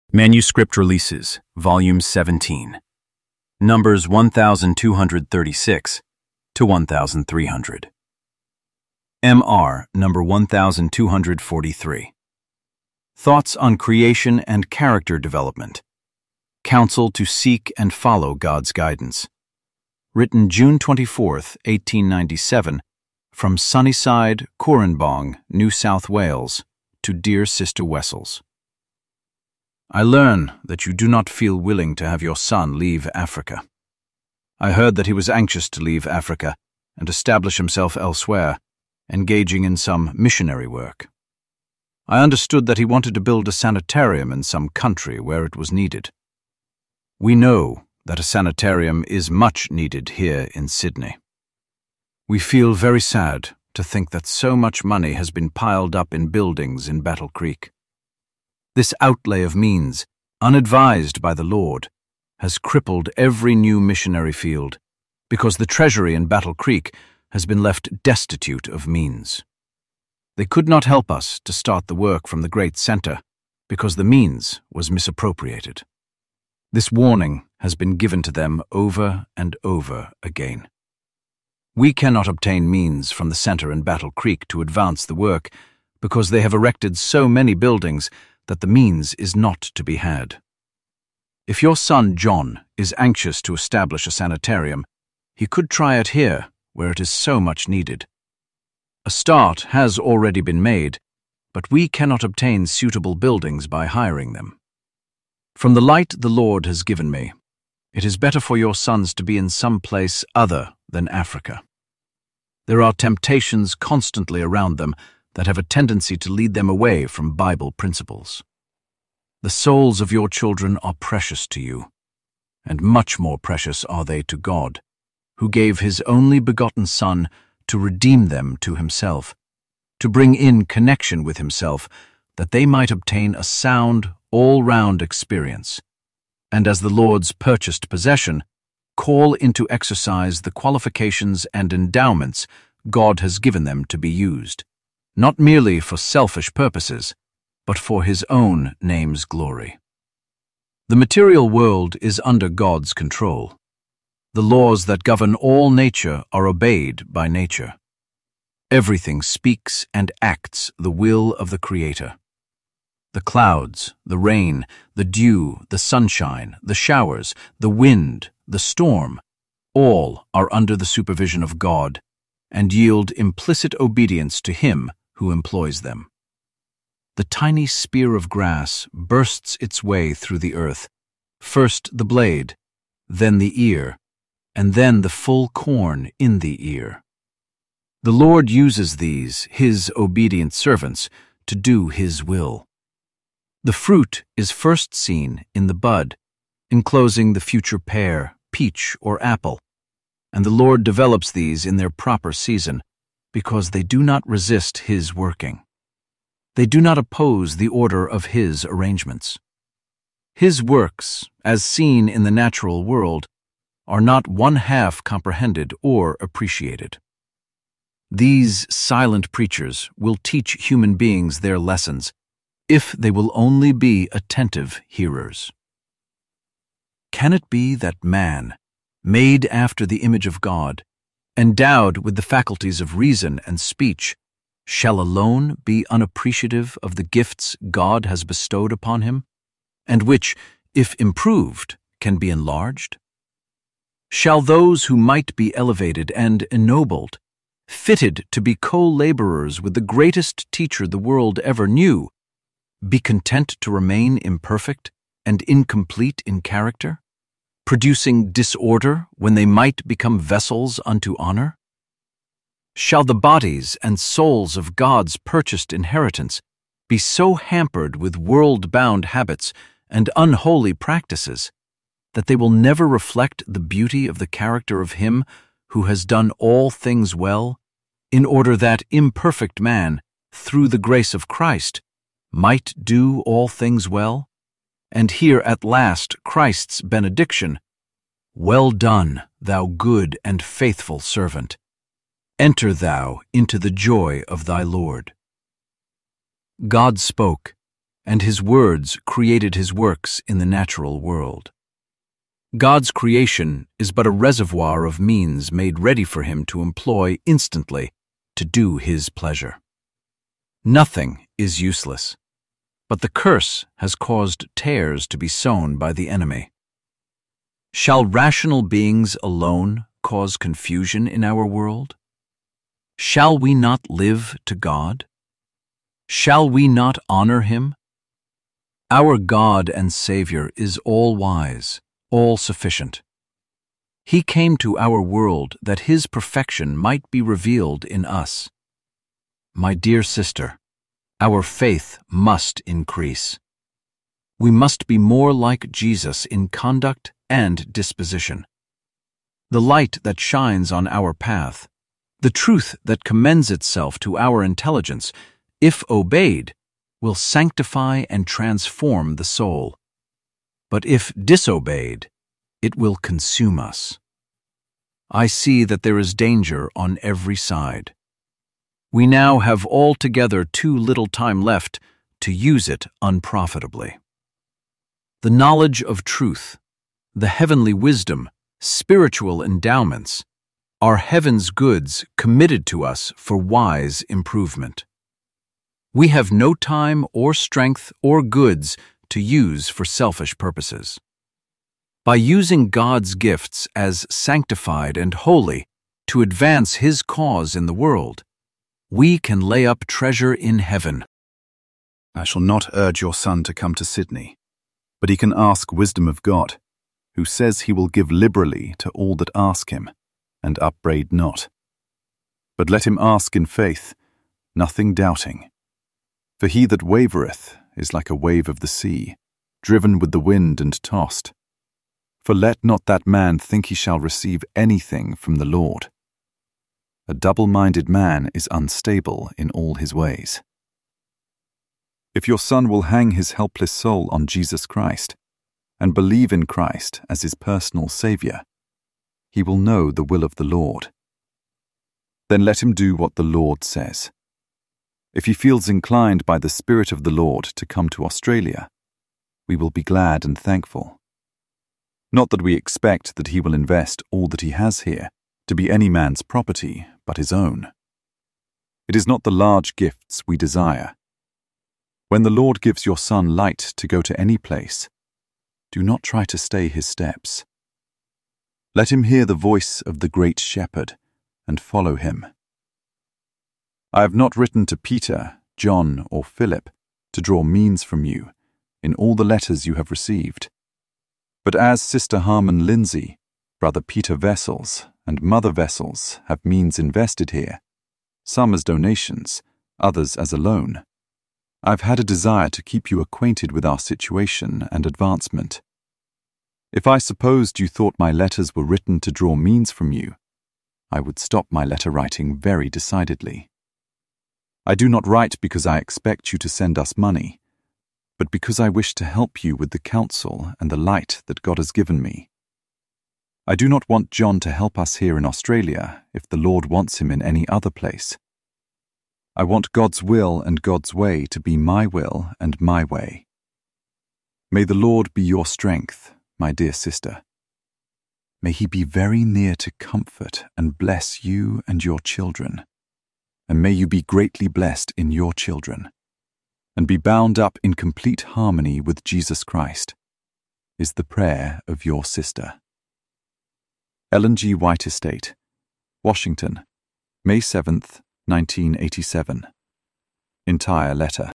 Manuscript Releases, Volume 17. Numbers 1236 to 1300. MR number 1243. Thoughts on Creation and Character Development. Counsel to Seek and Follow God's Guidance. Written June 24, 1897, from Sunnyside, Coranbong, New South Wales, to Dear Sister Wessels. I learn that you do not feel willing to have your son leave Africa. I heard that he was anxious to leave Africa and establish himself elsewhere, engaging in some missionary work. I understood that he wanted to build a sanitarium in some country where it was needed. We know that a sanitarium is much needed here in Sydney. We feel very sad to think that so much money has been piled up in buildings in Battle Creek. This outlay of means, unadvised by the Lord, has crippled every new missionary field because the treasury in Battle Creek has been left destitute of means. They could not help us to start the work from the great center because the means was misappropriated. This warning has been given to them over and over again. We cannot obtain means from the center in Battle Creek to advance the work because they have erected so many buildings that the means is not to be had. If your son John is anxious to establish a sanitarium, he could try it here, where it is so much needed. A start has already been made, but we cannot obtain suitable buildings by hiring them. From the light the Lord has given me, it is better for your sons to be in some place other than Africa. There are temptations constantly around them that have a tendency to lead them away from Bible principles. The souls of your children are precious to you, and much more precious are they to God, who gave His only begotten Son to redeem them to Himself, to bring in connection with Himself, that they might obtain a sound, all-round experience, and as the Lord's purchased possession, call into exercise the qualifications and endowments God has given them to be used, not merely for selfish purposes, but for His own name's glory. The material world is under God's control. The laws that govern all nature are obeyed by nature. Everything speaks and acts the will of the Creator. The clouds, the rain, the dew, the sunshine, the showers, the wind, the storm, all are under the supervision of God and yield implicit obedience to Him who employs them. The tiny spear of grass bursts its way through the earth, first the blade, then the ear, and then the full corn in the ear. The Lord uses these, His obedient servants, to do His will. The fruit is first seen in the bud, enclosing the future pear, peach, or apple, and the Lord develops these in their proper season, because they do not resist His working. They do not oppose the order of His arrangements. His works, as seen in the natural world, are not one-half comprehended or appreciated. These silent preachers will teach human beings their lessons if they will only be attentive hearers. Can it be that man, made after the image of God, endowed with the faculties of reason and speech, shall alone be unappreciative of the gifts God has bestowed upon him, and which, if improved, can be enlarged? Shall those who might be elevated and ennobled, fitted to be co-laborers with the greatest teacher the world ever knew, be content to remain imperfect and incomplete in character, producing disorder when they might become vessels unto honor? Shall the bodies and souls of God's purchased inheritance be so hampered with world-bound habits and unholy practices that they will never reflect the beauty of the character of Him who has done all things well, in order that imperfect man, through the grace of Christ, might do all things well, and hear at last Christ's benediction, "Well done, thou good and faithful servant. Enter thou into the joy of thy Lord." God spoke, and His words created His works in the natural world. God's creation is but a reservoir of means made ready for Him to employ instantly to do His pleasure. Nothing is useless, but the curse has caused tares to be sown by the enemy. Shall rational beings alone cause confusion in our world? Shall we not live to God? Shall we not honor Him? Our God and Savior is all-wise, all-sufficient. He came to our world that His perfection might be revealed in us. My dear sister, our faith must increase. We must be more like Jesus in conduct and disposition. The light that shines on our path, the truth that commends itself to our intelligence, if obeyed, will sanctify and transform the soul. But if disobeyed, it will consume us. I see that there is danger on every side. We now have altogether too little time left to use it unprofitably. The knowledge of truth, the heavenly wisdom, spiritual endowments, are heaven's goods committed to us for wise improvement. We have no time or strength or goods to use for selfish purposes. By using God's gifts as sanctified and holy to advance His cause in the world, we can lay up treasure in heaven. I shall not urge your son to come to Sydney, but he can ask wisdom of God, who says He will give liberally to all that ask Him, and upbraid not. But let him ask in faith, nothing doubting. For he that wavereth is like a wave of the sea, driven with the wind and tossed. For let not that man think he shall receive anything from the Lord. A double-minded man is unstable in all his ways. If your son will hang his helpless soul on Jesus Christ, and believe in Christ as his personal Saviour, he will know the will of the Lord. Then let him do what the Lord says. If he feels inclined by the Spirit of the Lord to come to Australia, we will be glad and thankful. Not that we expect that he will invest all that he has here to be any man's property but his own. It is not the large gifts we desire. When the Lord gives your son light to go to any place, do not try to stay his steps. Let him hear the voice of the great shepherd and follow him. I have not written to Peter, John, or Philip to draw means from you in all the letters you have received. But as Sister Harmon Lindsay, Brother Peter Vessels, and Mother Vessels have means invested here, some as donations, others as a loan, I've had a desire to keep you acquainted with our situation and advancement. If I supposed you thought my letters were written to draw means from you, I would stop my letter writing very decidedly. I do not write because I expect you to send us money, but because I wish to help you with the counsel and the light that God has given me. I do not want John to help us here in Australia if the Lord wants him in any other place. I want God's will and God's way to be my will and my way. May the Lord be your strength, my dear sister. May He be very near to comfort and bless you and your children, and may you be greatly blessed in your children, and be bound up in complete harmony with Jesus Christ, is the prayer of your sister. Ellen G. White Estate, Washington, May 7th, 1987. Entire letter.